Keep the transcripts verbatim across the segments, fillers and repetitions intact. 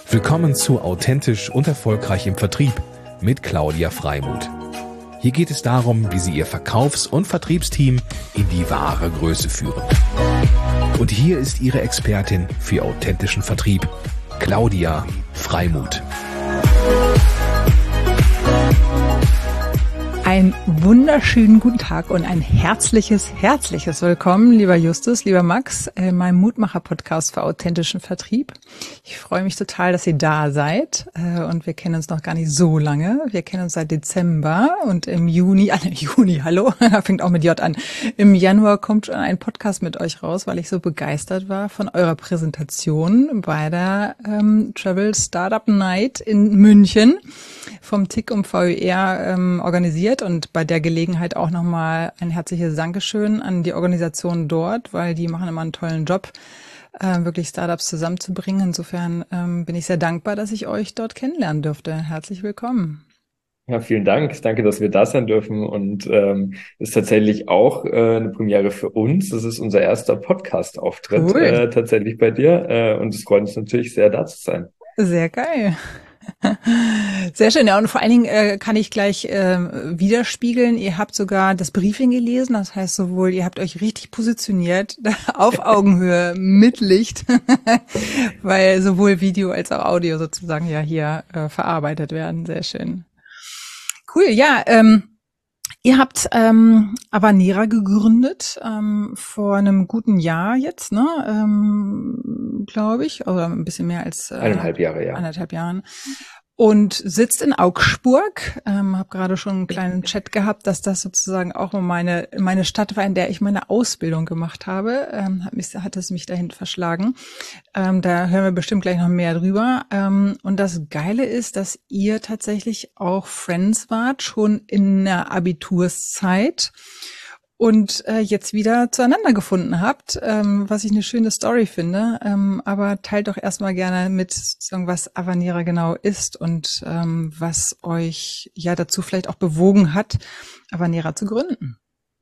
Willkommen zu Authentisch und Erfolgreich im Vertrieb mit Claudia Freimuth. Hier geht es darum, wie Sie Ihr Verkaufs- und Vertriebsteam in die wahre Größe führen. Und hier ist Ihre Expertin für authentischen Vertrieb, Claudia Freimuth. Einen wunderschönen guten Tag und ein herzliches, herzliches Willkommen, lieber Justus, lieber Max, in meinem Mutmacher-Podcast für authentischen Vertrieb. Ich freue mich total, dass ihr da seid und wir kennen uns noch gar nicht so lange. Wir kennen uns seit Dezember und im Juni, ah, im Juni, hallo, fängt auch mit J an. Im Januar kommt ein Podcast mit euch raus, weil ich so begeistert war von eurer Präsentation bei der ähm, Travel Startup Night in München vom T I C und V E R ähm, organisiert. Und bei der Gelegenheit auch nochmal ein herzliches Dankeschön an die Organisation dort, weil die machen immer einen tollen Job, äh, wirklich Startups zusammenzubringen. Insofern ähm, bin ich sehr dankbar, dass ich euch dort kennenlernen durfte. Herzlich willkommen. Ja, vielen Dank. Danke, dass wir da sein dürfen. Und ähm, ist tatsächlich auch äh, eine Premiere für uns. Das ist unser erster Podcast-Auftritt Cool. äh, tatsächlich bei dir. Äh, und es freut uns natürlich sehr, da zu sein. Sehr geil. Sehr schön, ja, und vor allen Dingen äh, kann ich gleich äh, widerspiegeln, ihr habt sogar das Briefing gelesen, das heißt sowohl, ihr habt euch richtig positioniert, auf Augenhöhe, mit Licht, weil sowohl Video als auch Audio sozusagen ja hier äh, verarbeitet werden, sehr schön. Cool, ja, ähm, ihr habt ähm, Avanera gegründet ähm, vor einem guten Jahr jetzt, ne, ähm, glaube ich, oder ein bisschen mehr als äh, Eineinhalb Jahre, ja. Eineinhalb Jahren. Und sitzt in Augsburg. Ähm, habe gerade schon einen kleinen Chat gehabt, dass das sozusagen auch meine meine Stadt war, in der ich meine Ausbildung gemacht habe. Ähm, hat, mich, hat es mich dahin verschlagen. Ähm, da hören wir bestimmt gleich noch mehr drüber. Ähm, und das Geile ist, dass ihr tatsächlich auch Friends wart, schon in der Abiturszeit. Und äh, jetzt wieder zueinander gefunden habt, ähm, was ich eine schöne Story finde. Ähm, aber teilt doch erstmal gerne mit, sozusagen, was Avanera genau ist und ähm, was euch ja dazu vielleicht auch bewogen hat, Avanera zu gründen.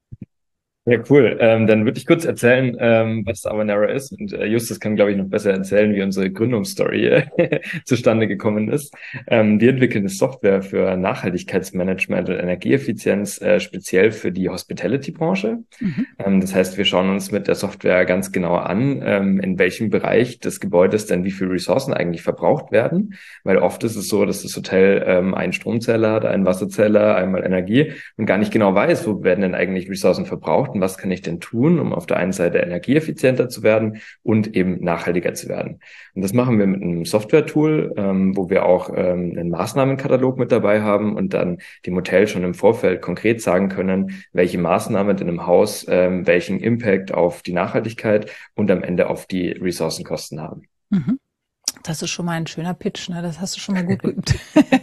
Ja, cool. Ähm, dann würde ich kurz erzählen, ähm, was Avanera ist. Und äh, Justus kann, glaube ich, noch besser erzählen, wie unsere Gründungsstory äh, zustande gekommen ist. Ähm, wir entwickeln eine Software für Nachhaltigkeitsmanagement und Energieeffizienz, äh, speziell für die Hospitality-Branche. Mhm. Ähm, das heißt, wir schauen uns mit der Software ganz genau an, ähm, in welchem Bereich des Gebäudes denn wie viele Ressourcen eigentlich verbraucht werden. Weil oft ist es so, dass das Hotel ähm, einen Stromzähler hat, einen Wasserzähler, einmal Energie und gar nicht genau weiß, wo werden denn eigentlich Ressourcen verbraucht. Und was kann ich denn tun, um auf der einen Seite energieeffizienter zu werden und eben nachhaltiger zu werden? Und das machen wir mit einem Software-Tool, ähm, wo wir auch ähm, einen Maßnahmenkatalog mit dabei haben und dann dem Hotel schon im Vorfeld konkret sagen können, welche Maßnahmen denn im Haus ähm, welchen Impact auf die Nachhaltigkeit und am Ende auf die Ressourcenkosten haben. Mhm. Das ist schon mal ein schöner Pitch, ne? Das hast du schon mal gut geübt.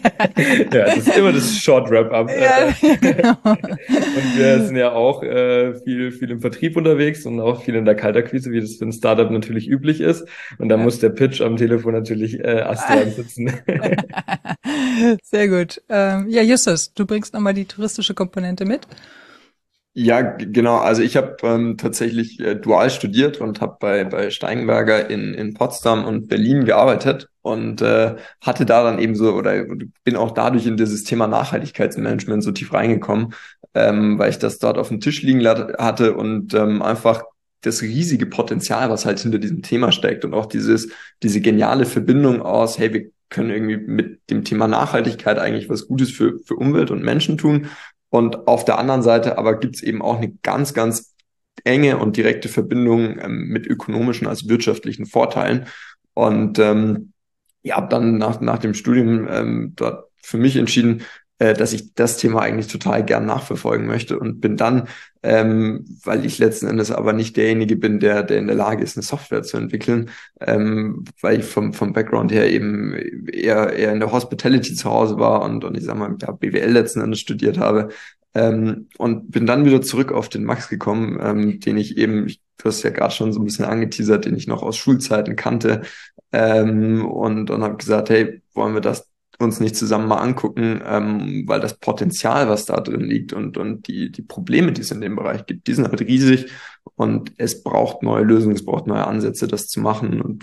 Ja, das ist immer das Short Wrap-up. Ja, genau. Und wir sind ja auch äh, viel, viel im Vertrieb unterwegs und auch viel in der Kaltakquise, wie das für ein Startup natürlich üblich ist. Und da ja. muss der Pitch am Telefon natürlich äh, astrein sitzen. Sehr gut. Ähm, ja, Justus, du bringst nochmal die touristische Komponente mit. Ja, genau. Also ich habe ähm, tatsächlich äh, dual studiert und habe bei bei Steigenberger in in Potsdam und Berlin gearbeitet und äh, hatte da dann eben so oder bin auch dadurch in dieses Thema Nachhaltigkeitsmanagement so tief reingekommen, ähm, weil ich das dort auf dem Tisch liegen hatte und ähm, einfach das riesige Potenzial, was halt hinter diesem Thema steckt und auch dieses diese geniale Verbindung aus, hey, wir können irgendwie mit dem Thema Nachhaltigkeit eigentlich was Gutes für für Umwelt und Menschen tun. Und auf der anderen Seite aber gibt's eben auch eine ganz, ganz enge und direkte Verbindung ähm, mit ökonomischen, also wirtschaftlichen Vorteilen. Und ähm, ja, habe dann nach, nach dem Studium ähm, dort für mich entschieden, äh, dass ich das Thema eigentlich total gern nachverfolgen möchte und bin dann, ähm, weil ich letzten Endes aber nicht derjenige bin, der der in der Lage ist, eine Software zu entwickeln, ähm, weil ich vom vom Background her eben eher eher in der Hospitality zu Hause war und und ich sag mal ja, B W L letzten Endes studiert habe, ähm, und bin dann wieder zurück auf den Max gekommen, ähm, den ich eben, ich, du hast ja gerade schon so ein bisschen angeteasert, den ich noch aus Schulzeiten kannte, ähm, und und habe gesagt, hey, wollen wir das uns nicht zusammen mal angucken, ähm, weil das Potenzial, was da drin liegt und und die die Probleme, die es in dem Bereich gibt, die sind halt riesig und es braucht neue Lösungen, es braucht neue Ansätze, das zu machen. Und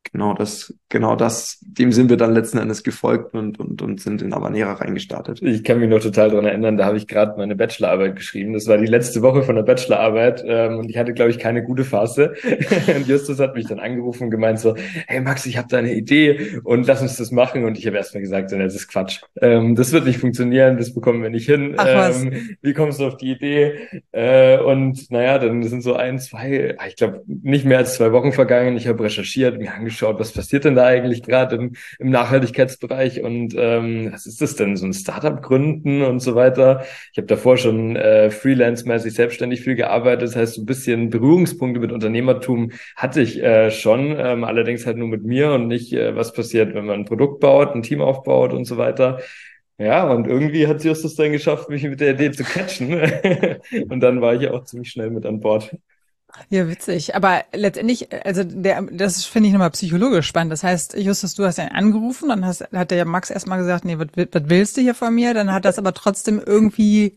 genau das, genau das, dem sind wir dann letzten Endes gefolgt und, und, und sind in Avanera reingestartet. Ich kann mich noch total dran erinnern, da habe ich gerade meine Bachelorarbeit geschrieben. Das war die letzte Woche von der Bachelorarbeit ähm, und ich hatte, glaube ich, keine gute Phase. Und Justus hat mich dann angerufen und gemeint so, hey Max, ich habe da eine Idee und lass uns das machen. Und ich habe erstmal gesagt, das ist Quatsch. Ähm, das wird nicht funktionieren, das bekommen wir nicht hin. Ach was. Ähm, wie kommst du auf die Idee? Äh, und naja, dann sind so ein, zwei, ich glaube, nicht mehr als zwei Wochen vergangen. Ich habe recherchiert, mir angeschaut, was passiert denn da eigentlich gerade im, im Nachhaltigkeitsbereich und ähm, was ist das denn, so ein Startup gründen und so weiter. Ich habe davor schon äh, freelance-mäßig selbstständig viel gearbeitet, das heißt, so ein bisschen Berührungspunkte mit Unternehmertum hatte ich äh, schon, ähm, allerdings halt nur mit mir und nicht, äh, was passiert, wenn man ein Produkt baut, ein Team aufbaut und so weiter. Ja, und irgendwie hat Justus dann geschafft, mich mit der Idee zu catchen. Und dann war ich auch ziemlich schnell mit an Bord. Ja, witzig. Aber letztendlich, also der, das finde ich nochmal psychologisch spannend. Das heißt, Justus, du hast ihn angerufen, dann hast, hat der ja Max erstmal gesagt, nee, was, was willst du hier von mir? Dann hat das aber trotzdem irgendwie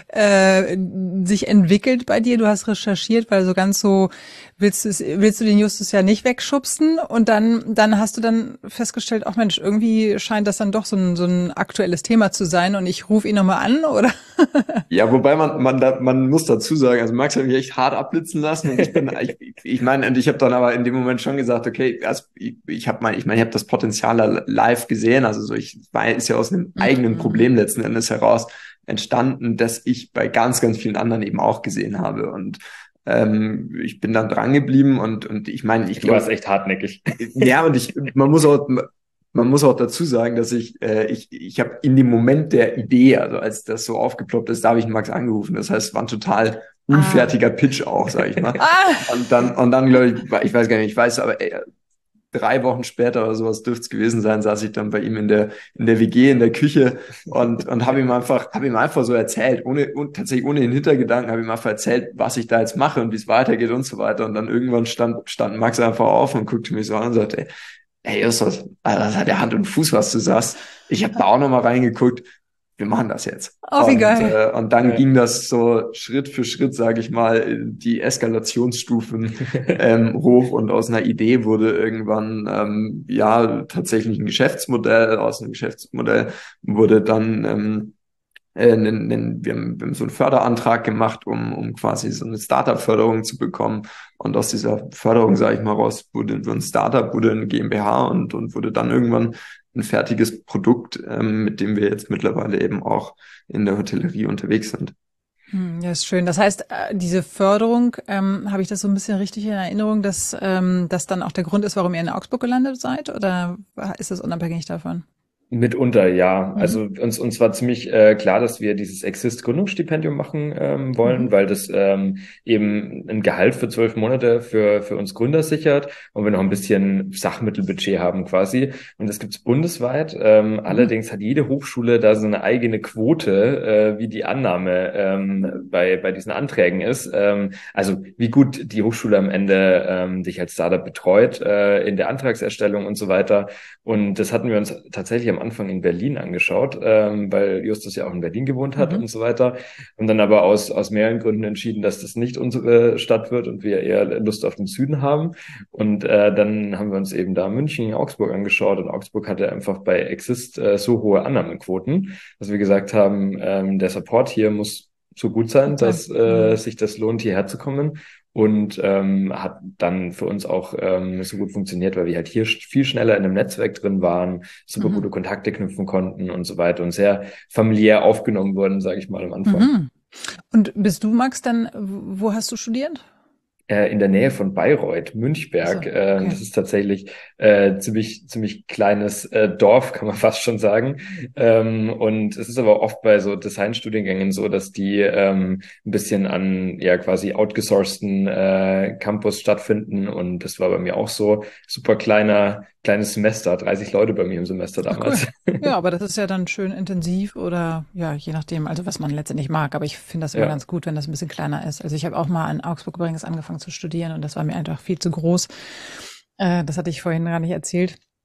äh, sich entwickelt bei dir. Du hast recherchiert, weil so ganz so willst du willst du den Justus ja nicht wegschubsen. Und dann dann hast du dann festgestellt, ach Mensch, irgendwie scheint das dann doch so ein so ein aktuelles Thema zu sein. Und ich rufe ihn nochmal an, oder? Ja, wobei man man da, man muss dazu sagen, also Max hat mich echt hart abblitzen lassen und ich bin ich, ich meine und ich habe dann aber in dem Moment schon gesagt, okay, also ich, ich habe mein ich meine, ich habe das Potenzial live gesehen, also so ich war ist ja aus einem Mhm. eigenen Problem letzten Endes heraus entstanden, dass ich bei ganz ganz vielen anderen eben auch gesehen habe und ähm, ich bin dann dran geblieben und und ich meine, ich Du warst glaube, echt hartnäckig. ja, und ich man muss auch man muss auch dazu sagen, dass ich, äh, ich, ich habe in dem Moment der Idee, also als das so aufgeploppt ist, da habe ich Max angerufen. Das heißt, es war ein total unfertiger Pitch auch, sag ich mal. Ah. Und dann, und dann glaube ich, ich weiß gar nicht, ich weiß, aber ey, drei Wochen später oder sowas dürfte es gewesen sein, saß ich dann bei ihm in der in der W G in der Küche und und habe ihm einfach habe ihm einfach so erzählt, ohne und tatsächlich ohne den Hintergedanken, habe ihm einfach erzählt, was ich da jetzt mache und wie es weitergeht und so weiter. Und dann irgendwann stand stand Max einfach auf und guckte mich so an und sagte, ey, Hey Justus, das hat ja Hand und Fuß, was du sagst. Ich habe da auch nochmal reingeguckt. Wir machen das jetzt. Oh, wie und, geil. Äh, und dann Ja. ging das so Schritt für Schritt, sage ich mal, die Eskalationsstufen ähm, hoch und aus einer Idee wurde irgendwann ähm, ja tatsächlich ein Geschäftsmodell. Aus einem Geschäftsmodell wurde dann ähm, äh, einen, einen, wir, haben, wir haben so einen Förderantrag gemacht, um, um quasi so eine Startup-Förderung zu bekommen. Und aus dieser Förderung, sage ich mal, raus, wurde ein Startup, wurde eine GmbH und, und wurde dann irgendwann ein fertiges Produkt, ähm, mit dem wir jetzt mittlerweile eben auch in der Hotellerie unterwegs sind. Hm, ja, ist schön. Das heißt, äh, diese Förderung, ähm, habe ich das so ein bisschen richtig in Erinnerung, dass ähm, das dann auch der Grund ist, warum ihr in Augsburg gelandet seid? Oder ist das unabhängig davon? Mitunter, ja. Mhm. Also uns, uns war ziemlich äh, klar, dass wir dieses Exist-Gründungsstipendium machen ähm, wollen, Mhm. weil das ähm, eben ein Gehalt für zwölf Monate für für uns Gründer sichert und wir noch ein bisschen Sachmittelbudget haben quasi. Und das gibt's bundesweit. Ähm, allerdings hat jede Hochschule da so eine eigene Quote, äh, wie die Annahme ähm, bei bei diesen Anträgen ist. Ähm, also wie gut die Hochschule am Ende ähm, dich als Startup betreut äh, in der Antragserstellung und so weiter. Und das hatten wir uns tatsächlich am Anfang in Berlin angeschaut, ähm, weil Justus ja auch in Berlin gewohnt hat Mhm. und so weiter. Und dann aber aus, aus mehreren Gründen entschieden, dass das nicht unsere Stadt wird und wir eher Lust auf den Süden haben. Und äh, dann haben wir uns eben da München, Augsburg angeschaut und Augsburg hatte einfach bei Exist äh, so hohe Annahmequoten, dass wir gesagt haben, ähm, der Support hier muss so gut sein, Gut sein. dass äh, Mhm. sich das lohnt, hierher zu kommen. Und ähm, hat dann für uns auch ähm, so gut funktioniert, weil wir halt hier sch- viel schneller in einem Netzwerk drin waren, super Mhm. gute Kontakte knüpfen konnten und so weiter und sehr familiär aufgenommen wurden, sage ich mal am Anfang. Mhm. Und bist du, Max, dann, wo hast du studiert? Äh, in der Nähe von Bayreuth, Ach Münchberg. so, Äh, okay. das ist tatsächlich äh, ziemlich ziemlich kleines äh, Dorf, kann man fast schon sagen. Ähm, und es ist aber oft bei so Designstudiengängen so, dass die ähm, ein bisschen an ja quasi outgesourceten äh, Campus stattfinden. Und das war bei mir auch so. Super kleiner kleines Semester, dreißig Leute bei mir im Semester Ach, cool. damals. Ja, aber das ist ja dann schön intensiv oder ja, je nachdem, also was man letztendlich mag. Aber ich finde das immer Ja. ganz gut, wenn das ein bisschen kleiner ist. Also ich habe auch mal in Augsburg übrigens angefangen zu studieren und das war mir einfach viel zu groß. Äh, das hatte ich vorhin gar nicht erzählt.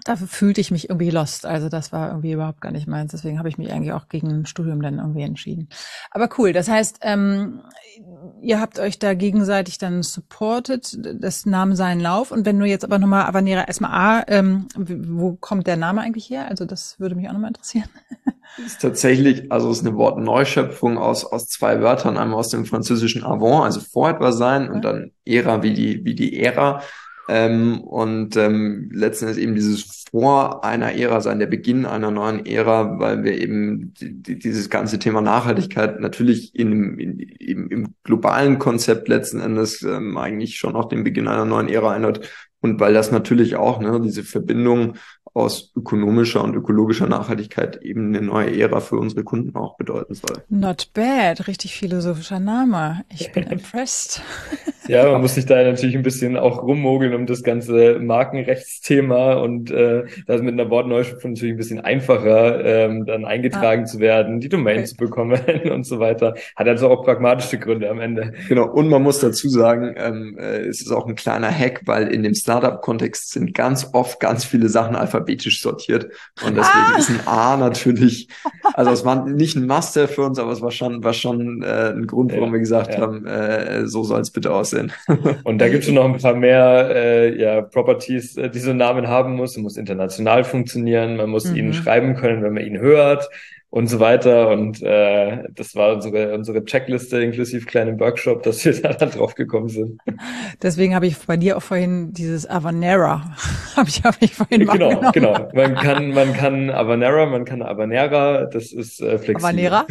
Da fühlte ich mich irgendwie lost. Also das war irgendwie überhaupt gar nicht meins. Deswegen habe ich mich eigentlich auch gegen ein Studium dann irgendwie entschieden. Aber cool. Das heißt, ähm, ihr habt euch da gegenseitig dann supported. Das nahm seinen Lauf. Und wenn du jetzt aber nochmal Avanera erstmal A, ähm, wo kommt der Name eigentlich her? Also das würde mich auch nochmal interessieren. Ist tatsächlich, also es ist eine Wortneuschöpfung aus, aus zwei Wörtern, einmal aus dem französischen avant, also vor etwas sein, und dann Ära wie die, wie die Ära. Ähm, und ähm, letzten Endes eben dieses Vor einer Ära sein, der Beginn einer neuen Ära, weil wir eben die, die, dieses ganze Thema Nachhaltigkeit natürlich in, in, im, im globalen Konzept letzten Endes ähm, eigentlich schon auch den Beginn einer neuen Ära einläutet. Und weil das natürlich auch, ne, diese Verbindung aus ökonomischer und ökologischer Nachhaltigkeit eben eine neue Ära für unsere Kunden auch bedeuten soll. Not bad, richtig philosophischer Name. Ich bin impressed. Ja, man muss sich da natürlich ein bisschen auch rummogeln um das ganze Markenrechtsthema und äh, da ist mit einer Wortneuschöpfung natürlich ein bisschen einfacher, ähm, dann eingetragen ah. zu werden, die Domain okay. zu bekommen und so weiter. Hat also auch pragmatische Gründe am Ende. Genau, und man muss dazu sagen, ähm, äh, es ist auch ein kleiner Hack, weil in dem Startup-Kontext sind ganz oft ganz viele Sachen alphabetisch sortiert und deswegen ah. ist ein A natürlich, also es war nicht ein Must-have für uns, aber es war schon, war schon äh, ein Grund, warum ja, wir gesagt ja. haben, äh, so soll es bitte aussehen. Und da gibt es schon noch ein paar mehr äh, ja, Properties, äh, die so einen Namen haben muss. Es muss international funktionieren, man muss mhm. ihnen schreiben können, wenn man ihn hört und so weiter. Und äh, das war unsere unsere Checkliste inklusive kleinem Workshop, dass wir da dann drauf gekommen sind. Deswegen habe ich bei dir auch vorhin dieses Avanera, habe ich, hab ich vorhin Genau, genommen. genau. Man kann man kann Avanera, man kann Avanera, das ist äh, flexibel. Avanera?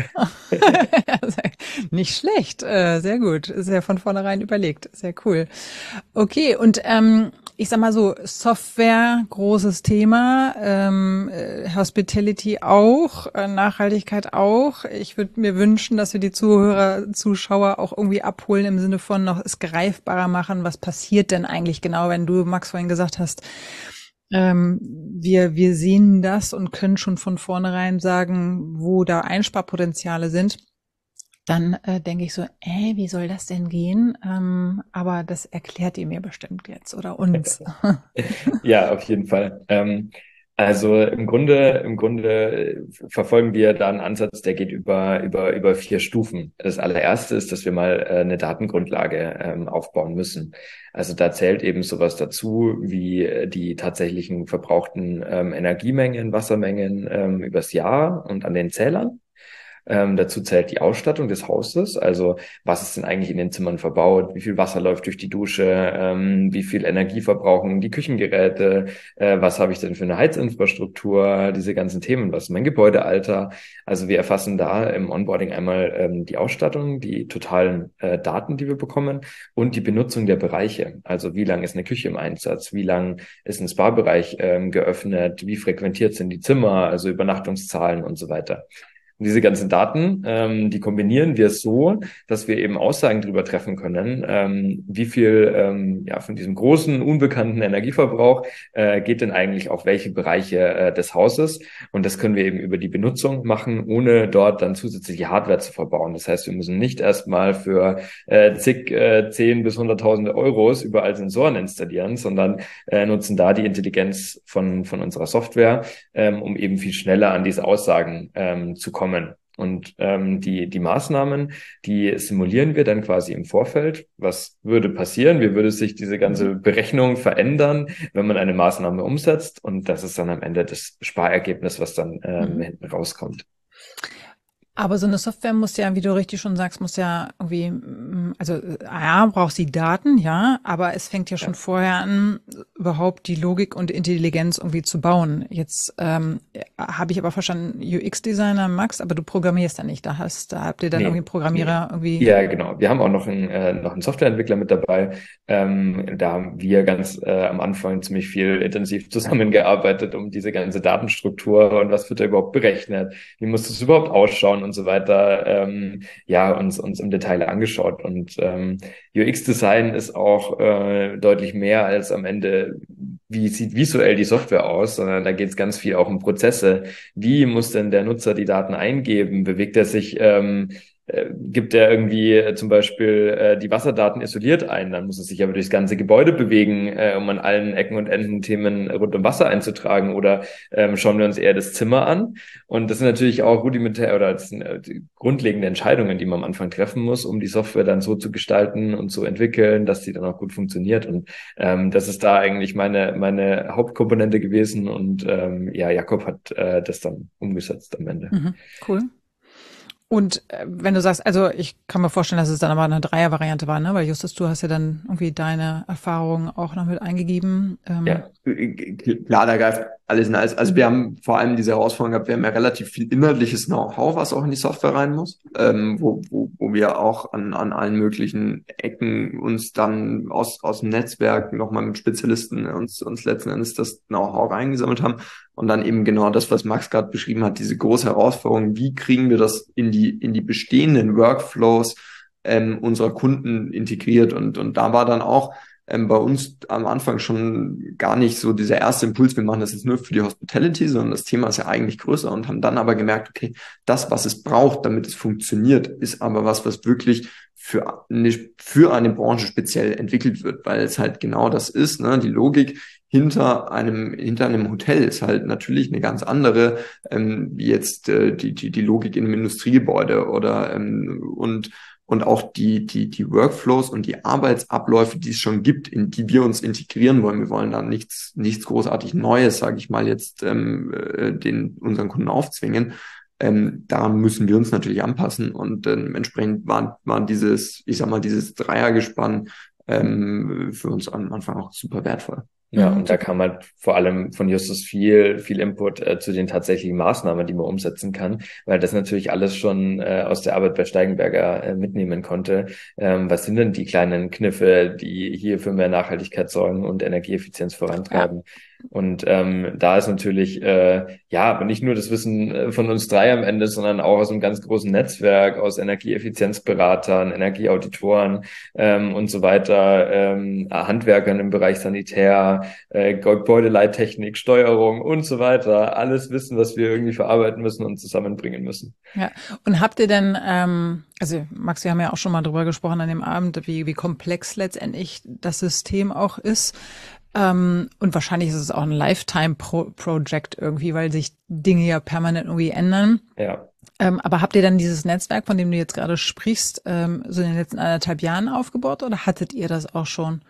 Nicht schlecht, äh, sehr gut. Ist ja von vornherein überlegt. Sehr cool. Okay, und ähm, ich sag mal so, Software, großes Thema, ähm, Hospitality auch, äh, Nachhaltigkeit auch. Ich würde mir wünschen, dass wir die Zuhörer, Zuschauer auch irgendwie abholen im Sinne von noch es greifbarer machen. Was passiert denn eigentlich genau, wenn du, Max, vorhin gesagt hast, ähm, wir, wir sehen das und können schon von vornherein sagen, wo da Einsparpotenziale sind. Dann äh, denke ich so, äh, wie soll das denn gehen? Ähm, aber das erklärt ihr mir bestimmt jetzt oder uns. Ja, auf jeden Fall. Ähm, also im Grunde, im Grunde verfolgen wir da einen Ansatz, der geht über über über vier Stufen. Das allererste ist, dass wir mal äh, eine Datengrundlage ähm, aufbauen müssen. Also da zählt eben sowas dazu wie die tatsächlichen verbrauchten ähm, Energiemengen, Wassermengen ähm, übers Jahr und an den Zählern. Ähm, dazu zählt die Ausstattung des Hauses, also was ist denn eigentlich in den Zimmern verbaut, wie viel Wasser läuft durch die Dusche, ähm, wie viel Energie verbrauchen die Küchengeräte, äh, was habe ich denn für eine Heizinfrastruktur, diese ganzen Themen, was ist mein Gebäudealter. Also wir erfassen da im Onboarding einmal ähm, die Ausstattung, die totalen äh, Daten, die wir bekommen und die Benutzung der Bereiche. Also wie lang ist eine Küche im Einsatz, wie lang ist ein Spa-Bereich ähm, geöffnet, wie frequentiert sind die Zimmer, also Übernachtungszahlen und so weiter. Und diese ganzen Daten, ähm, die kombinieren wir so, dass wir eben Aussagen darüber treffen können, ähm, wie viel ähm, ja von diesem großen, unbekannten Energieverbrauch äh, geht denn eigentlich auf welche Bereiche äh, des Hauses. Und das können wir eben über die Benutzung machen, ohne dort dann zusätzliche Hardware zu verbauen. Das heißt, wir müssen nicht erstmal für äh, zig, äh, zehn bis hunderttausende Euros überall Sensoren installieren, sondern äh, nutzen da die Intelligenz von von unserer Software, ähm, um eben viel schneller an diese Aussagen ähm, zu kommen. Und ähm, die die Maßnahmen, die simulieren wir dann quasi im Vorfeld. Was würde passieren? Wie würde sich diese ganze Berechnung verändern, wenn man eine Maßnahme umsetzt? Und das ist dann am Ende das Sparergebnis, was dann ähm, mhm. hinten rauskommt. Aber so eine Software muss ja, wie du richtig schon sagst, muss ja irgendwie, also ja, braucht sie Daten, ja, aber es fängt ja schon ja. vorher an, überhaupt die Logik und Intelligenz irgendwie zu bauen. Jetzt ähm, habe ich aber verstanden, U X-Designer, Max, aber du programmierst da nicht. Da hast, da habt ihr dann nee, irgendwie einen Programmierer nee. irgendwie. Ja, genau. Wir haben auch noch einen, äh, noch einen Softwareentwickler mit dabei. Ähm, da haben wir ganz äh, am Anfang ziemlich viel intensiv zusammengearbeitet, um diese ganze Datenstruktur und was wird da überhaupt berechnet, wie muss das überhaupt ausschauen und so weiter, ähm, ja, uns uns im Detail angeschaut. Und ähm, U X-Design ist auch äh, deutlich mehr als am Ende, wie sieht visuell die Software aus, sondern da geht es ganz viel auch um Prozesse. Wie muss denn der Nutzer die Daten eingeben? Bewegt er sich ähm, äh, gibt er irgendwie äh, zum Beispiel äh, die Wasserdaten isoliert ein, dann muss es sich aber durchs ganze Gebäude bewegen, äh, um an allen Ecken und Enden Themen rund um Wasser einzutragen, oder ähm, schauen wir uns eher das Zimmer an. Und das sind natürlich auch rudimentär oder das sind, äh, die grundlegende Entscheidungen, die man am Anfang treffen muss, um die Software dann so zu gestalten und zu entwickeln, dass die dann auch gut funktioniert. Und ähm, das ist da eigentlich meine meine Hauptkomponente gewesen. Und ähm, ja, Jakob hat äh, das dann umgesetzt am Ende. Mhm, cool. Und äh, wenn du sagst, also ich kann mir vorstellen, dass es dann aber eine Dreier-Variante war, ne? Weil Justus, du hast ja dann irgendwie deine Erfahrungen auch noch mit eingegeben. Ähm, Ja, klar, da greift alles in alles. Also wir haben vor allem diese Herausforderung gehabt, wir haben ja relativ viel inhaltliches Know-how, was auch in die Software rein muss, ähm, wo, wo, wo wir auch an, an allen möglichen Ecken uns dann aus, aus dem Netzwerk nochmal mit Spezialisten uns, uns letzten Endes das Know-how reingesammelt haben. Und dann eben genau das, was Max gerade beschrieben hat, diese große Herausforderung, wie kriegen wir das in die, in die bestehenden Workflows ähm, unserer Kunden integriert. Und, und da war dann auch ähm, bei uns am Anfang schon gar nicht so dieser erste Impuls, wir machen das jetzt nur für die Hospitality, sondern das Thema ist ja eigentlich größer, und haben dann aber gemerkt, okay, das, was es braucht, damit es funktioniert, ist aber was, was wirklich für eine, für eine Branche speziell entwickelt wird, weil es halt genau das ist, ne, die Logik hinter einem hinter einem Hotel ist halt natürlich eine ganz andere, ähm, wie jetzt äh, die die die Logik in einem Industriegebäude oder ähm, und und auch die die die Workflows und die Arbeitsabläufe, die es schon gibt, in die wir uns integrieren wollen. Wir wollen da nichts nichts großartig Neues, sage ich mal jetzt, ähm, äh, den unseren Kunden aufzwingen. Ähm, daran müssen wir uns natürlich anpassen, und ähm, entsprechend waren waren dieses, ich sag mal, dieses Dreiergespann ähm, für uns am Anfang auch super wertvoll. Ja, und da kam halt vor allem von Justus viel, viel Input äh, zu den tatsächlichen Maßnahmen, die man umsetzen kann, weil das natürlich alles schon äh, aus der Arbeit bei Steigenberger äh, mitnehmen konnte. Ähm, was sind denn die kleinen Kniffe, die hier für mehr Nachhaltigkeit sorgen und Energieeffizienz vorantreiben? Ja. Und ähm, da ist natürlich, äh, ja, aber nicht nur das Wissen von uns drei am Ende, sondern auch aus einem ganz großen Netzwerk, aus Energieeffizienzberatern, Energieauditoren ähm, und so weiter, ähm, Handwerkern im Bereich Sanitär, äh, Gebäudeleittechnik, Steuerung und so weiter. Alles Wissen, was wir irgendwie verarbeiten müssen und zusammenbringen müssen. Ja, und habt ihr denn, ähm, also Max, wir haben ja auch schon mal drüber gesprochen an dem Abend, wie, wie komplex letztendlich das System auch ist. Ähm, und wahrscheinlich ist es auch ein Lifetime-Project irgendwie, weil sich Dinge ja permanent irgendwie ändern. Ja. Ähm, aber habt ihr dann dieses Netzwerk, von dem du jetzt gerade sprichst, ähm, so in den letzten anderthalb Jahren aufgebaut, oder hattet ihr das auch schon?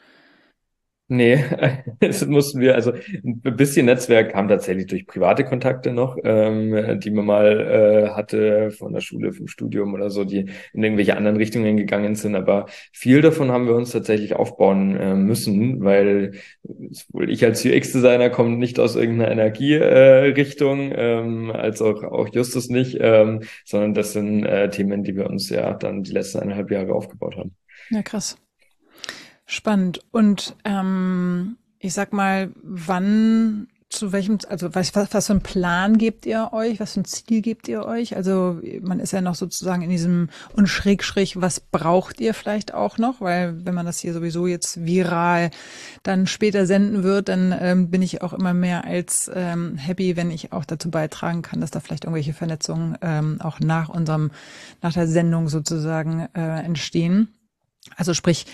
Nee, das mussten wir, also ein bisschen Netzwerk kam tatsächlich durch private Kontakte noch, ähm, die man mal äh, hatte von der Schule, vom Studium oder so, die in irgendwelche anderen Richtungen gegangen sind. Aber viel davon haben wir uns tatsächlich aufbauen äh, müssen, weil sowohl ich als U X-Designer komme nicht aus irgendeiner Energierichtung, äh, ähm, als auch, auch Justus nicht, ähm, sondern das sind äh, Themen, die wir uns ja dann die letzten eineinhalb Jahre aufgebaut haben. Ja, krass. Spannend. Und ähm, ich sag mal, wann, zu welchem, also was, was, was für einen Plan gebt ihr euch, was für ein Ziel gebt ihr euch? Also man ist ja noch sozusagen in diesem, und schräg, schräg, was braucht ihr vielleicht auch noch? Weil wenn man das hier sowieso jetzt viral dann später senden wird, dann ähm, bin ich auch immer mehr als ähm, happy, wenn ich auch dazu beitragen kann, dass da vielleicht irgendwelche Vernetzungen ähm, auch nach unserem, nach der Sendung sozusagen äh, entstehen. Also sprich,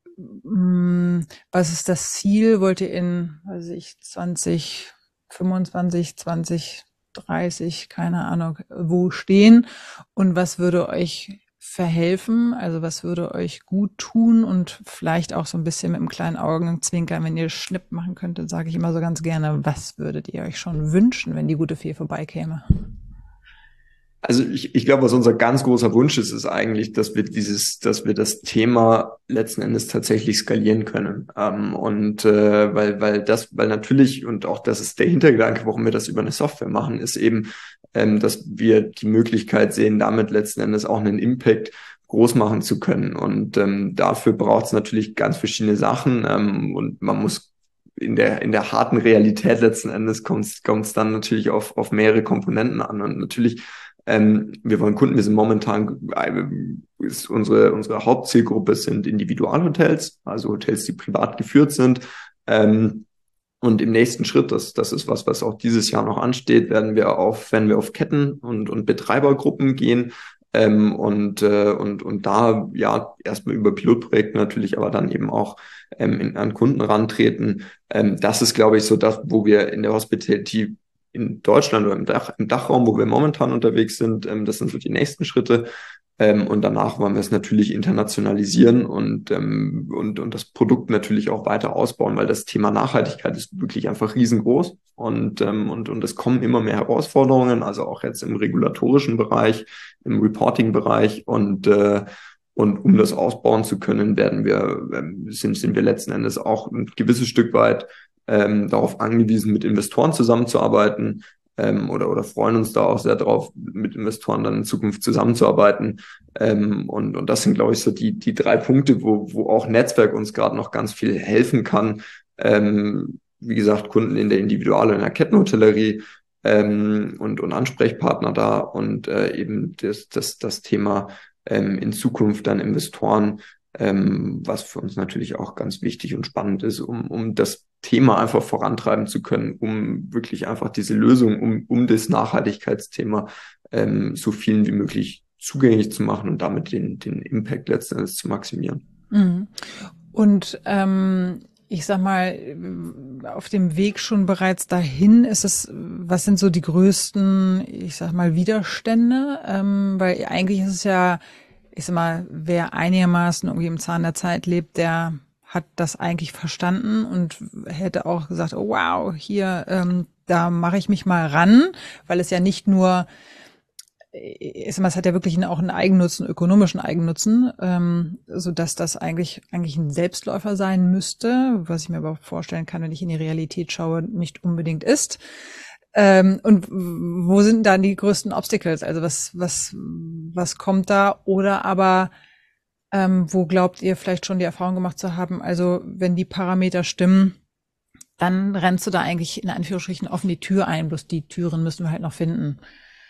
was ist das Ziel? Wollt ihr in, weiß ich, zwanzig fünfundzwanzig, zwanzig dreißig, keine Ahnung, wo stehen? Und was würde euch verhelfen? Also was würde euch gut tun? Und vielleicht auch so ein bisschen mit einem kleinen Augenzwinkern, wenn ihr Schnipp machen könntet, sage ich immer so ganz gerne, was würdet ihr euch schon wünschen, wenn die gute Fee vorbeikäme? Also ich, ich glaube, was unser ganz großer Wunsch ist, ist eigentlich, dass wir dieses, dass wir das Thema letzten Endes tatsächlich skalieren können. Ähm, und äh, weil, weil das, weil natürlich, und auch das ist der Hintergedanke, warum wir das über eine Software machen, ist eben, ähm, dass wir die Möglichkeit sehen, damit letzten Endes auch einen Impact groß machen zu können. Und ähm, dafür braucht es natürlich ganz verschiedene Sachen. Ähm, und man muss in der, in der harten Realität letzten Endes kommt es dann natürlich auf, auf mehrere Komponenten an. Und natürlich, Ähm, wir wollen Kunden, wir sind momentan, äh, ist unsere, unsere Hauptzielgruppe sind Individualhotels, also Hotels, die privat geführt sind. Ähm, und im nächsten Schritt, das, das ist was, was auch dieses Jahr noch ansteht, werden wir auf, werden wir auf Ketten und, und Betreibergruppen gehen, Ähm, und, äh, und, und da ja erstmal über Pilotprojekte natürlich, aber dann eben auch ähm, in, an Kunden rantreten. Ähm, das ist, glaube ich, so das, wo wir in der Hospitality in Deutschland oder im, Dach, im Dachraum, wo wir momentan unterwegs sind, ähm, das sind so die nächsten Schritte. Ähm, und danach wollen wir es natürlich internationalisieren und, ähm, und, und das Produkt natürlich auch weiter ausbauen, weil das Thema Nachhaltigkeit ist wirklich einfach riesengroß und, ähm, und, und es kommen immer mehr Herausforderungen, also auch jetzt im regulatorischen Bereich, im Reporting-Bereich und, äh, und um das ausbauen zu können, werden wir, ähm, sind, sind wir letzten Endes auch ein gewisses Stück weit ähm, darauf angewiesen, mit Investoren zusammenzuarbeiten, ähm, oder, oder freuen uns da auch sehr drauf, mit Investoren dann in Zukunft zusammenzuarbeiten. Ähm, und, und das sind, glaube ich, so die, die drei Punkte, wo, wo auch Netzwerk uns gerade noch ganz viel helfen kann. Ähm, wie gesagt, Kunden in der Individual- und in der Kettenhotellerie ähm, und, und Ansprechpartner da und äh, eben das, das, das Thema ähm, in Zukunft dann Investoren, ähm, was für uns natürlich auch ganz wichtig und spannend ist, um, um das Thema einfach vorantreiben zu können, um wirklich einfach diese Lösung, um, um das Nachhaltigkeitsthema ähm, so vielen wie möglich zugänglich zu machen und damit den, den Impact letzten Endes zu maximieren. Mhm. Und ähm, ich sag mal, auf dem Weg schon bereits dahin ist es, was sind so die größten, ich sag mal, Widerstände? Ähm, weil eigentlich ist es ja, ich sag mal, wer einigermaßen irgendwie im Zahn der Zeit lebt, der hat das eigentlich verstanden und hätte auch gesagt, oh wow, hier, ähm, da mache ich mich mal ran, weil es ja nicht nur, ich sag mal, es hat ja wirklich auch einen Eigennutzen, ökonomischen Eigennutzen, ähm, so dass das eigentlich eigentlich ein Selbstläufer sein müsste, was ich mir aber vorstellen kann, wenn ich in die Realität schaue, nicht unbedingt ist. Ähm, und wo sind dann die größten Obstacles? Also was was was kommt da? Oder aber ähm, wo glaubt ihr vielleicht schon die Erfahrung gemacht zu haben? Also wenn die Parameter stimmen, dann rennst du da eigentlich in Anführungsstrichen offen die Tür ein. Bloß die Türen müssen wir halt noch finden.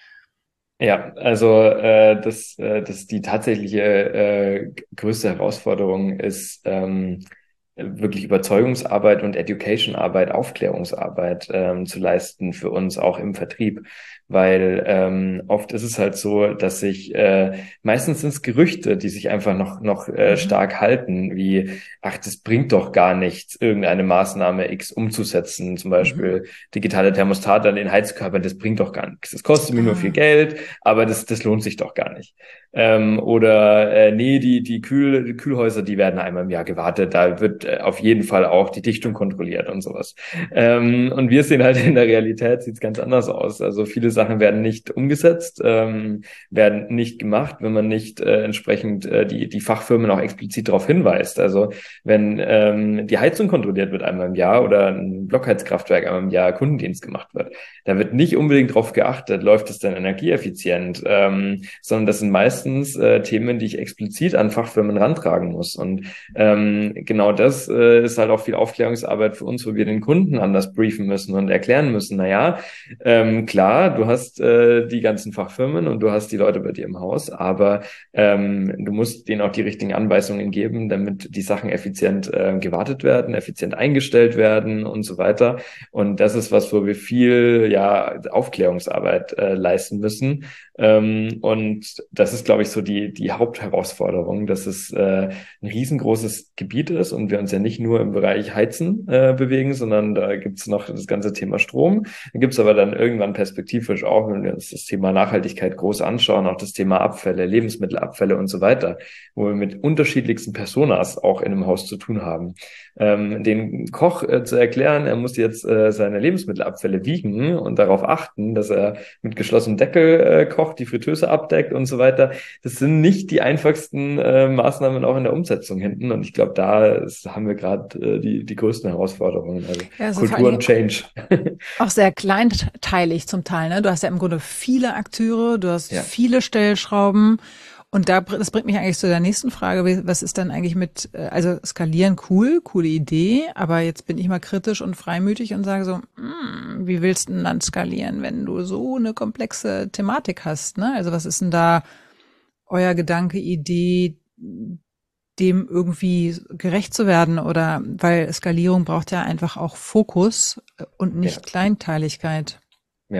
Ja, also äh, das, äh, das die tatsächliche äh, größte Herausforderung ist ähm, wirklich Überzeugungsarbeit und Education-Arbeit, Aufklärungsarbeit ähm, zu leisten für uns auch im Vertrieb, weil ähm, oft ist es halt so, dass sich äh, meistens sind es Gerüchte, die sich einfach noch noch äh, Mhm. stark halten, wie ach, das bringt doch gar nichts, irgendeine Maßnahme X umzusetzen, zum Beispiel digitale Thermostate an den Heizkörpern, das bringt doch gar nichts, das kostet mir nur viel Ah. Geld, aber das das lohnt sich doch gar nicht. Ähm, oder äh, nee, die die Kühl die Kühlhäuser, die werden einmal im Jahr gewartet, da wird äh, auf jeden Fall auch die Dichtung kontrolliert und sowas. Ähm, und wir sehen halt in der Realität sieht's ganz anders aus. Also viele Sachen werden nicht umgesetzt, ähm, werden nicht gemacht, wenn man nicht äh, entsprechend äh, die die Fachfirmen auch explizit darauf hinweist. Also wenn ähm, die Heizung kontrolliert wird einmal im Jahr oder ein Blockheizkraftwerk einmal im Jahr Kundendienst gemacht wird, da wird nicht unbedingt darauf geachtet, läuft es denn energieeffizient, ähm, sondern das sind meistens äh, Themen, die ich explizit an Fachfirmen rantragen muss. Und ähm, genau das äh, ist halt auch viel Aufklärungsarbeit für uns, wo wir den Kunden anders briefen müssen und erklären müssen, naja, ähm, klar, du hast äh, die ganzen Fachfirmen und du hast die Leute bei dir im Haus, aber ähm, du musst denen auch die richtigen Anweisungen geben, damit die Sachen effizient äh, gewartet werden, effizient eingestellt werden und so weiter. Und das ist was, wo wir viel ja Aufklärungsarbeit äh, leisten müssen. Ähm, und das ist, glaube ich, so die die Hauptherausforderung, dass es äh, ein riesengroßes Gebiet ist und wir uns ja nicht nur im Bereich Heizen äh, bewegen, sondern da gibt's noch das ganze Thema Strom. Da gibt's aber dann irgendwann perspektivisch auch, wenn wir uns das Thema Nachhaltigkeit groß anschauen, auch das Thema Abfälle, Lebensmittelabfälle und so weiter, wo wir mit unterschiedlichsten Personas auch in einem Haus zu tun haben. Ähm, den Koch äh, zu erklären, er muss jetzt äh, seine Lebensmittelabfälle wiegen und darauf achten, dass er mit geschlossenem Deckel äh, kocht, die Fritteuse abdeckt und so weiter. Das sind nicht die einfachsten äh, Maßnahmen auch in der Umsetzung hinten. Und ich glaube, da ist, haben wir gerade äh, die, die größten Herausforderungen. Also Ja, also vor allen Kultur und Dingen Change. auch sehr kleinteilig zum Teil, ne? Du hast ja im Grunde viele Akteure, du hast Ja. viele Stellschrauben. Und da, das bringt mich eigentlich zu der nächsten Frage. Wie- Was ist dann eigentlich mit, äh, also skalieren cool, coole Idee, aber jetzt bin ich mal kritisch und freimütig und sage so, hm, wie willst du denn dann skalieren, wenn du so eine komplexe Thematik hast, ne? Also was ist denn da euer Gedanke, Idee, dem irgendwie gerecht zu werden? Oder, weil Skalierung braucht ja einfach auch Fokus äh, und nicht Ja. Kleinteiligkeit. Ja.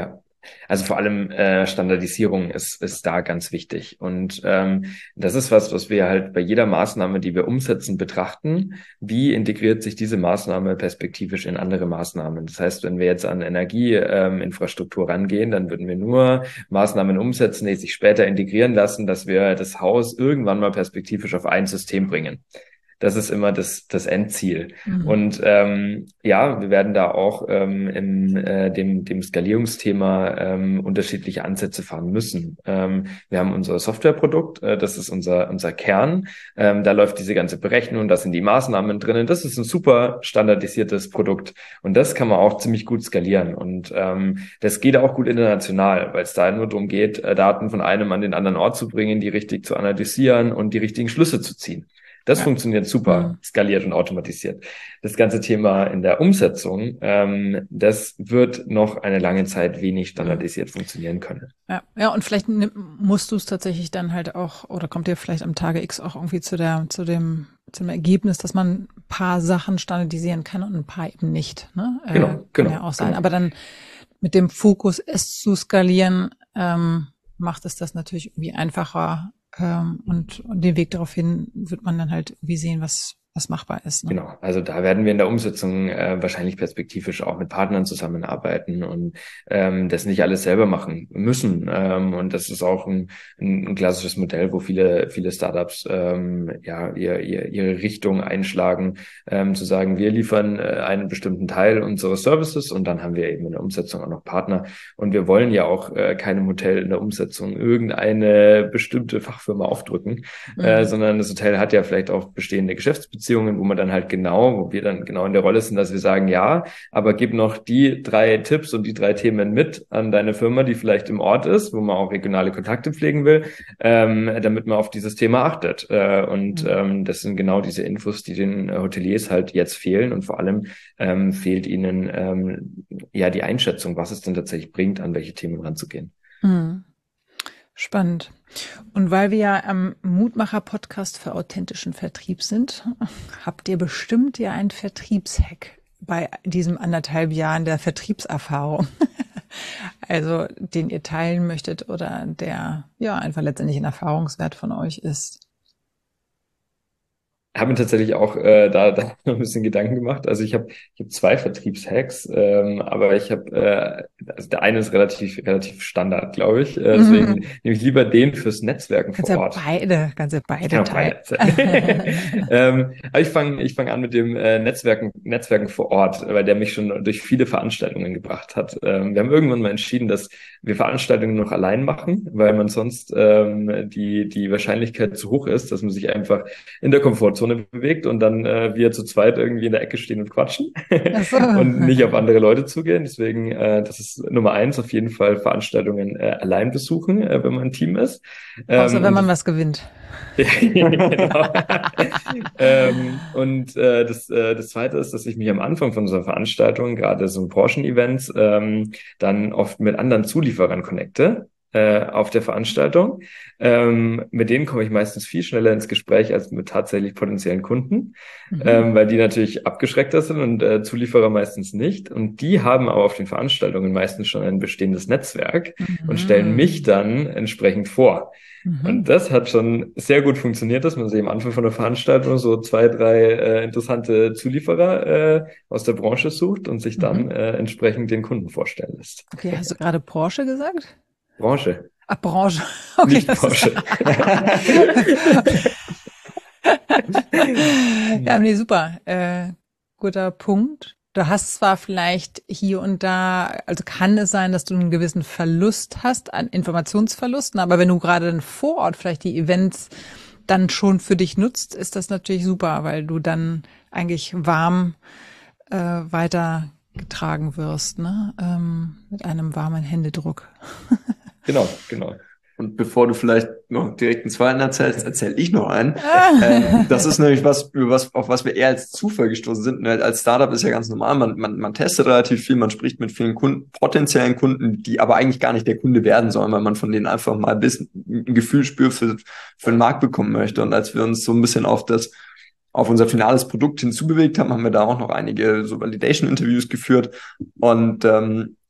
Also vor allem äh, Standardisierung ist ist da ganz wichtig. Und ähm, das ist was, was wir halt bei jeder Maßnahme, die wir umsetzen, betrachten. Wie integriert sich diese Maßnahme perspektivisch in andere Maßnahmen? Das heißt, wenn wir jetzt an Energieinfrastruktur ähm, Infrastruktur rangehen, dann würden wir nur Maßnahmen umsetzen, die sich später integrieren lassen, dass wir das Haus irgendwann mal perspektivisch auf ein System bringen. Das ist immer das, das Endziel. Mhm. Und ähm, ja, wir werden da auch ähm, in äh, dem, dem Skalierungsthema ähm, unterschiedliche Ansätze fahren müssen. Ähm, wir haben unser Softwareprodukt, äh, das ist unser, unser Kern. Ähm, da läuft diese ganze Berechnung, da sind die Maßnahmen drinnen. Das ist ein super standardisiertes Produkt. Und das kann man auch ziemlich gut skalieren. Und ähm, das geht auch gut international, weil es da nur darum geht, äh, Daten von einem an den anderen Ort zu bringen, die richtig zu analysieren und die richtigen Schlüsse zu ziehen. Das ja. funktioniert super, mhm. skaliert und automatisiert. Das ganze Thema in der Umsetzung, ähm, das wird noch eine lange Zeit wenig standardisiert funktionieren können. Ja, ja, und vielleicht musst du es tatsächlich dann halt auch, oder kommt ihr vielleicht am Tage X auch irgendwie zu der, zu dem, zum Ergebnis, dass man ein paar Sachen standardisieren kann und ein paar eben nicht, ne? Genau, äh, kann genau. ja auch sein. Genau. Aber dann mit dem Fokus, es zu skalieren, ähm, macht es das natürlich irgendwie einfacher. Und, und den Weg darauf hin wird man dann halt wie sehen, was was machbar ist. Ne? Genau, also da werden wir in der Umsetzung äh, wahrscheinlich perspektivisch auch mit Partnern zusammenarbeiten und ähm, das nicht alles selber machen müssen. Ähm, und das ist auch ein, ein, ein klassisches Modell, wo viele viele Startups ähm, ja ihr, ihr, ihre Richtung einschlagen, ähm, zu sagen, wir liefern äh, einen bestimmten Teil unserer Services und dann haben wir eben in der Umsetzung auch noch Partner. Und wir wollen ja auch äh, keinem Hotel in der Umsetzung irgendeine bestimmte Fachfirma aufdrücken, mhm. äh, sondern das Hotel hat ja vielleicht auch bestehende Geschäftsbeziehungen, wo man dann halt genau, wo wir dann genau in der Rolle sind, dass wir sagen, ja, aber gib noch die drei Tipps und die drei Themen mit an deine Firma, die vielleicht im Ort ist, wo man auch regionale Kontakte pflegen will, ähm, damit man auf dieses Thema achtet. Äh, und mhm. ähm, das sind genau diese Infos, die den Hoteliers halt jetzt fehlen und vor allem ähm, fehlt ihnen ähm, ja die Einschätzung, was es denn tatsächlich bringt, an welche Themen ranzugehen. Mhm. Spannend. Und weil wir ja am Mutmacher-Podcast für authentischen Vertrieb sind, habt ihr bestimmt ja einen Vertriebshack bei diesem anderthalb Jahren der Vertriebserfahrung. Also, den ihr teilen möchtet oder der ja einfach letztendlich ein Erfahrungswert von euch ist. Ich habe mir tatsächlich auch äh, da, da ein bisschen Gedanken gemacht. Also ich habe ich hab zwei Vertriebshacks, ähm, aber ich habe, äh, also der eine ist relativ relativ Standard, glaube ich. Äh, deswegen mhm. nehme ich lieber den fürs Netzwerken ganz vor Ort. Ja beide, ganz ja beide teilen. ähm, aber ich fange ich fange an mit dem äh, Netzwerken Netzwerken vor Ort, weil der mich schon durch viele Veranstaltungen gebracht hat. Ähm, wir haben irgendwann mal entschieden, dass wir Veranstaltungen noch allein machen, weil man sonst ähm, die die Wahrscheinlichkeit zu hoch ist, dass man sich einfach in der Komfortzone bewegt und dann äh, wir zu zweit irgendwie in der Ecke stehen und quatschen Ach so. und nicht auf andere Leute zugehen. Deswegen, äh, das ist Nummer eins, auf jeden Fall Veranstaltungen äh, allein besuchen, äh, wenn man ein Team ist. Außer ähm, wenn man was gewinnt. genau. ähm, und äh, das, äh, das Zweite ist, dass ich mich am Anfang von so einer Veranstaltung, gerade so Branchen-Events, ähm, dann oft mit anderen Zulieferern connecte auf der Veranstaltung. Ähm, mit denen komme ich meistens viel schneller ins Gespräch als mit tatsächlich potenziellen Kunden, mhm. ähm, weil die natürlich abgeschreckter sind und äh, Zulieferer meistens nicht. Und die haben aber auf den Veranstaltungen meistens schon ein bestehendes Netzwerk mhm. und stellen mich dann entsprechend vor. Mhm. Und das hat schon sehr gut funktioniert, dass man sich am Anfang von der Veranstaltung so zwei, drei äh, interessante Zulieferer äh, aus der Branche sucht und sich dann mhm. äh, entsprechend den Kunden vorstellen lässt. Okay, hast du gerade Porsche gesagt? Branche. Ach, Branche. Okay, Nicht Branche. Ja, nee, super. Äh, guter Punkt. Du hast zwar vielleicht hier und da, also kann es sein, dass du einen gewissen Verlust hast an Informationsverlusten, aber wenn du gerade dann vor Ort vielleicht die Events dann schon für dich nutzt, ist das natürlich super, weil du dann eigentlich warm äh, weitergetragen wirst, ne? Ähm, mit einem warmen Händedruck. Genau, genau. Und bevor du vielleicht noch direkt einen zweiten erzählst, erzähle ich noch einen. ähm, das ist nämlich was, über was, auf was wir eher als Zufall gestoßen sind. Als Startup ist ja ganz normal, man, man, man testet relativ viel, man spricht mit vielen Kunden, potenziellen Kunden, die aber eigentlich gar nicht der Kunde werden sollen, weil man von denen einfach mal ein bisschen ein Gefühl spürt für, für den Markt bekommen möchte. Und als wir uns so ein bisschen auf das auf unser finales Produkt hinzubewegt haben, haben wir da auch noch einige so Validation-Interviews geführt und ähm,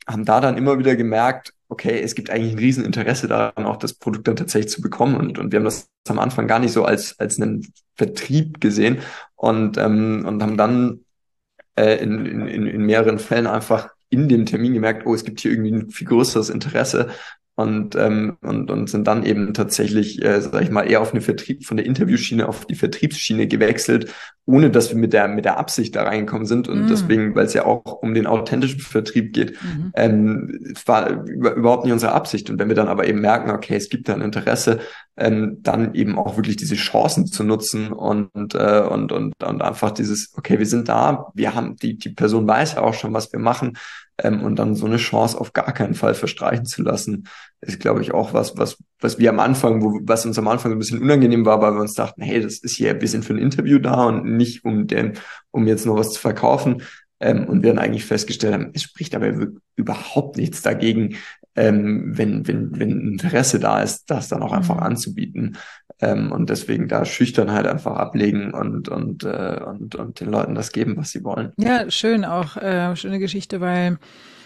haben da dann immer wieder gemerkt, okay, es gibt eigentlich ein Rieseninteresse daran, auch das Produkt dann tatsächlich zu bekommen. Und, und wir haben das am Anfang gar nicht so als, als einen Vertrieb gesehen und, ähm, und haben dann äh, in, in, in mehreren Fällen einfach in dem Termin gemerkt, oh, es gibt hier irgendwie ein viel größeres Interesse. Und, ähm, und, und sind dann eben tatsächlich, äh, sag ich mal, eher auf eine Vertrieb, von der Interviewschiene auf die Vertriebsschiene gewechselt, ohne dass wir mit der, mit der Absicht da reingekommen sind. Und Mm. deswegen, weil es ja auch um den authentischen Vertrieb geht, Mhm. ähm, es war über, überhaupt nicht unsere Absicht. Und wenn wir dann aber eben merken, okay, es gibt da ein Interesse, ähm, dann eben auch wirklich diese Chancen zu nutzen und, äh, und, und, und einfach dieses, okay, wir sind da, wir haben, die, die Person weiß ja auch schon, was wir machen, ähm, und dann so eine Chance auf gar keinen Fall verstreichen zu lassen, ist, glaube ich, auch was, was, was wir am Anfang, wo, was uns am Anfang so ein bisschen unangenehm war, weil wir uns dachten, hey, das ist hier, wir sind für ein Interview da und nicht um den, um jetzt noch was zu verkaufen. Ähm, und wir dann eigentlich festgestellt haben, es spricht aber überhaupt nichts dagegen, ähm, wenn, wenn, wenn Interesse da ist, das dann auch einfach Mhm. anzubieten. Ähm, und deswegen da schüchtern halt einfach ablegen und, und, äh, und, und den Leuten das geben, was sie wollen. Ja, schön auch, äh, schöne Geschichte, weil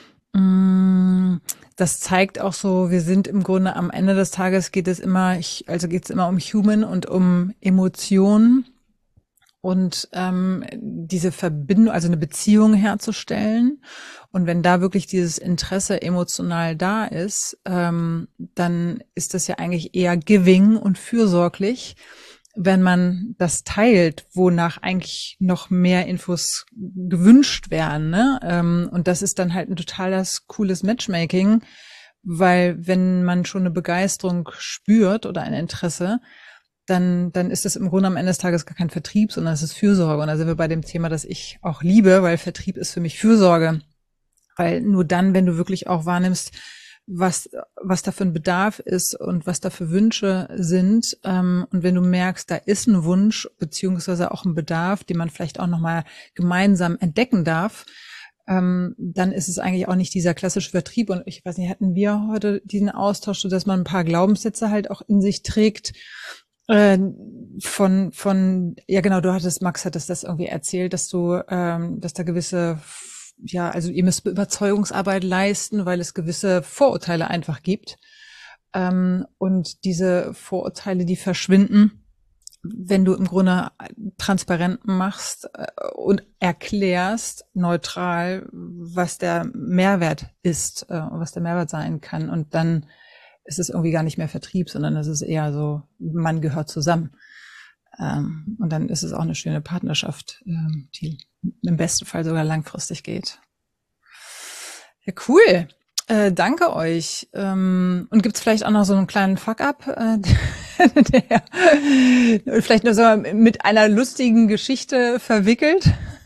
mh, das zeigt auch so, wir sind im Grunde am Ende des Tages geht es immer, ich, also geht es immer um Human und um Emotionen und ähm, diese Verbindung, also eine Beziehung herzustellen. Und wenn da wirklich dieses Interesse emotional da ist, ähm, dann ist das ja eigentlich eher giving und fürsorglich, wenn man das teilt, wonach eigentlich noch mehr Infos gewünscht werden, ne? Ähm, und das ist dann halt ein totales cooles Matchmaking, weil wenn man schon eine Begeisterung spürt oder ein Interesse, dann, dann ist es im Grunde am Ende des Tages gar kein Vertrieb, sondern es ist Fürsorge. Und da sind wir bei dem Thema, das ich auch liebe, weil Vertrieb ist für mich Fürsorge. Weil nur dann, wenn du wirklich auch wahrnimmst, was, was da für ein Bedarf ist und was da für Wünsche sind, ähm, und wenn du merkst, da ist ein Wunsch, beziehungsweise auch ein Bedarf, den man vielleicht auch nochmal gemeinsam entdecken darf, ähm, dann ist es eigentlich auch nicht dieser klassische Vertrieb. Und ich weiß nicht, hatten wir heute diesen Austausch, so dass man ein paar Glaubenssätze halt auch in sich trägt, äh, von, von, ja genau, du hattest, Max hattest das irgendwie erzählt, dass du, ähm, dass da gewisse, ja, also ihr müsst Überzeugungsarbeit leisten, weil es gewisse Vorurteile einfach gibt. Ähm, und diese Vorurteile, die verschwinden, wenn du im Grunde transparent machst äh, und erklärst neutral, was der Mehrwert ist, äh, und was der Mehrwert sein kann. Und dann ist es irgendwie gar nicht mehr Vertrieb, sondern es ist eher so, man gehört zusammen. Ähm, und dann ist es auch eine schöne Partnerschaft, ähm, die im besten Fall sogar langfristig geht. Ja, cool. Äh, danke euch. Ähm, und gibt's vielleicht auch noch so einen kleinen Fuck-up, äh, der vielleicht nur so mit einer lustigen Geschichte verwickelt?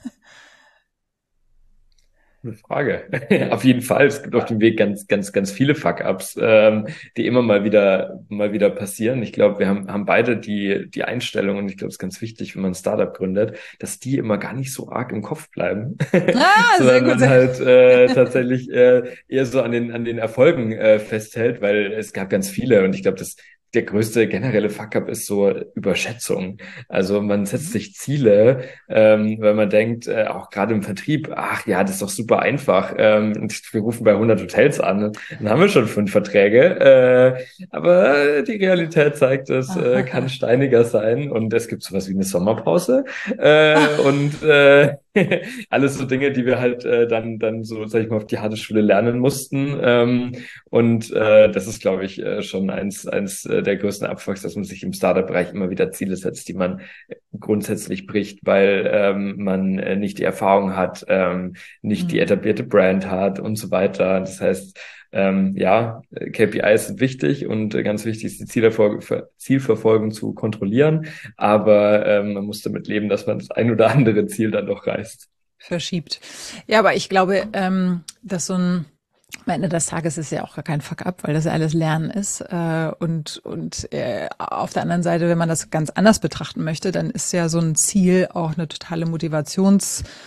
Eine Frage. Auf jeden Fall. Es gibt auf dem Weg ganz, ganz, ganz viele Fuck-ups, ähm, die immer mal wieder, mal wieder passieren. Ich glaube, wir haben, haben beide die, die Einstellung, und ich glaube, es ist ganz wichtig, wenn man ein Startup gründet, dass die immer gar nicht so arg im Kopf bleiben, Ah, sehr sondern gut. man Sehr halt äh, tatsächlich äh, eher so an den, an den Erfolgen äh, festhält, weil es gab ganz viele, und ich glaube, das der größte generelle Fuck-up ist so Überschätzung. Also man setzt sich Ziele, ähm, weil man denkt, äh, auch gerade im Vertrieb, ach ja, das ist doch super einfach. Ähm, und wir rufen bei hundert Hotels an, dann haben wir schon fünf Verträge. Äh, aber die Realität zeigt, es äh, kann steiniger sein, und es gibt sowas wie eine Sommerpause. Äh, und äh, alles so Dinge, die wir halt äh, dann dann so, sag ich mal, auf die harte Schule lernen mussten. Ähm, und äh, das ist, glaube ich, äh, schon eins eins äh, der größten Abfucks, dass man sich im Startup-Bereich immer wieder Ziele setzt, die man grundsätzlich bricht, weil ähm, man äh, nicht die Erfahrung hat, ähm, nicht die etablierte Brand hat und so weiter. Das heißt, ähm, ja, K P Is sind wichtig, und äh, ganz wichtig ist die Zielerfolge, Zielverfolgung zu kontrollieren, aber ähm, man muss damit leben, dass man das ein oder andere Ziel dann doch reißt. Verschiebt. Ja, aber ich glaube, ähm, dass so ein am Ende des Tages ist ja auch gar kein Fuck-up, weil das ja alles Lernen ist. Äh, und und äh, auf der anderen Seite, wenn man das ganz anders betrachten möchte, dann ist ja so ein Ziel auch eine totale Motivations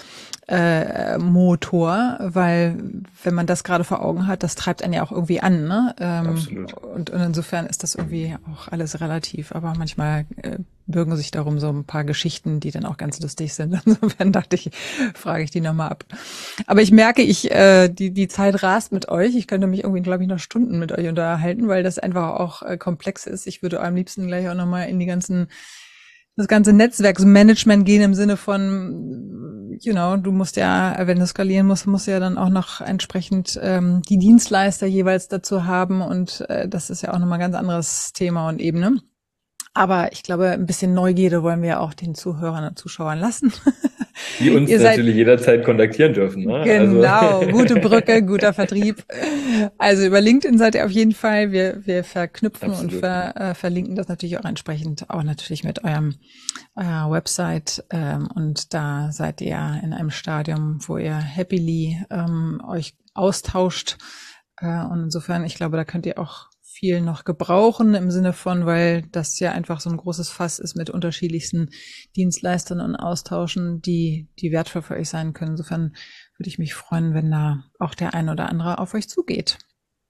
äh, Motor, weil wenn man das gerade vor Augen hat, das treibt einen ja auch irgendwie an, ne? Ähm, Absolut. Und, und insofern ist das irgendwie auch alles relativ, aber manchmal äh, bürgen sich darum so ein paar Geschichten, die dann auch ganz lustig sind. Insofern dachte ich, frage ich die nochmal ab. Aber ich merke, ich äh, die die Zeit rast mit euch. Ich könnte mich irgendwie, glaube ich, noch Stunden mit euch unterhalten, weil das einfach auch äh, komplex ist. Ich würde am liebsten gleich auch nochmal in die ganzen das ganze Netzwerksmanagement gehen im Sinne von, you know, du musst ja, wenn du skalieren musst, musst du ja dann auch noch entsprechend ähm, die Dienstleister jeweils dazu haben und äh, das ist ja auch nochmal ein ganz anderes Thema und Ebene. Aber ich glaube, ein bisschen Neugierde wollen wir ja auch den Zuhörern und Zuschauern lassen. Die uns Ihr seid, natürlich jederzeit kontaktieren dürfen. Ne? Genau, Also. gute Brücke, guter Vertrieb. Also über LinkedIn seid ihr auf jeden Fall. Wir, wir verknüpfen Absolut. und ver, äh, verlinken das natürlich auch entsprechend, auch natürlich mit eurem eurer Website. Ähm, und da seid ihr ja in einem Stadium, wo ihr happily ähm, euch austauscht. Äh, und insofern, ich glaube, da könnt ihr auch viel noch gebrauchen im Sinne von, weil das ja einfach so ein großes Fass ist mit unterschiedlichsten Dienstleistern und Austauschen, die, die wertvoll für euch sein können. Insofern würde ich mich freuen, wenn da auch der ein oder andere auf euch zugeht.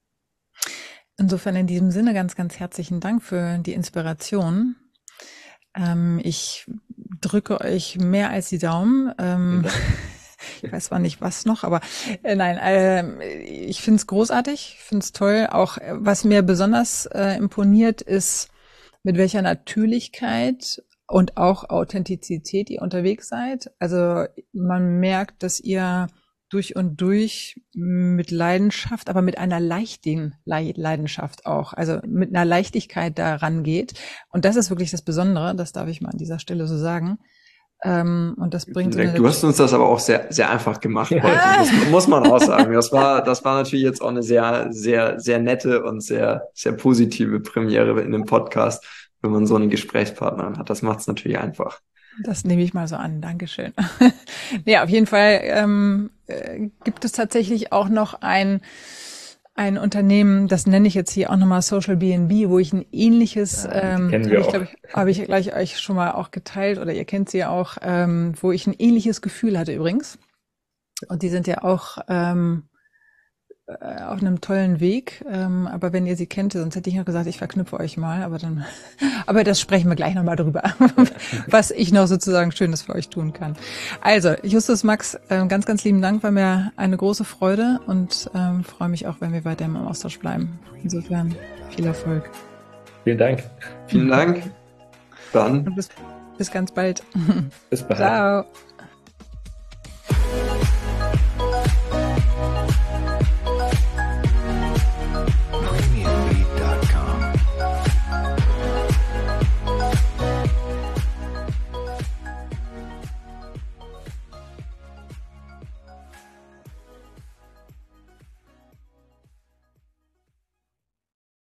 Insofern in diesem Sinne ganz, ganz herzlichen Dank für die Inspiration. Ähm, ich drücke euch mehr als die Daumen. Ähm, Ich weiß zwar nicht, was noch, aber äh, nein, äh, ich finde es großartig, ich finde es toll. Auch äh, was mir besonders äh, imponiert, ist, mit welcher Natürlichkeit und auch Authentizität ihr unterwegs seid. Also man merkt, dass ihr durch und durch mit Leidenschaft, aber mit einer leichten Leidenschaft auch, also mit einer Leichtigkeit da rangeht. Und das ist wirklich das Besondere, das darf ich mal an dieser Stelle so sagen. Ähm, und das bringt so eine Du hast uns das aber auch sehr, sehr einfach gemacht heute. Das muss man auch sagen. Das war, das war natürlich jetzt auch eine sehr, sehr, sehr nette und sehr, sehr positive Premiere in dem Podcast, wenn man so einen Gesprächspartner hat. Das macht es natürlich einfach. Das nehme ich mal so an. Dankeschön. Ja, auf jeden Fall ähm, äh, gibt es tatsächlich auch noch ein ein Unternehmen, das nenne ich jetzt hier auch nochmal Social B N B, wo ich ein ähnliches, Ja, ähm, kennen habe wir ich, auch. glaube ich, habe ich gleich euch schon mal auch geteilt oder ihr kennt sie ja auch, ähm, wo ich ein ähnliches Gefühl hatte übrigens. Und die sind ja auch ähm, äh, auf einem tollen Weg. Ähm, aber wenn ihr sie kennt, sonst hätte ich noch gesagt, ich verknüpfe euch mal. Aber dann, aber das sprechen wir gleich nochmal drüber, was ich noch sozusagen Schönes für euch tun kann. Also, Justus, Max, ähm, ganz, ganz lieben Dank. War mir eine große Freude und ähm, freue mich auch, wenn wir weiter im Austausch bleiben. Insofern viel Erfolg. Vielen Dank. Vielen Dank. Dann Und bis, bis ganz bald. Bis bald. Ciao.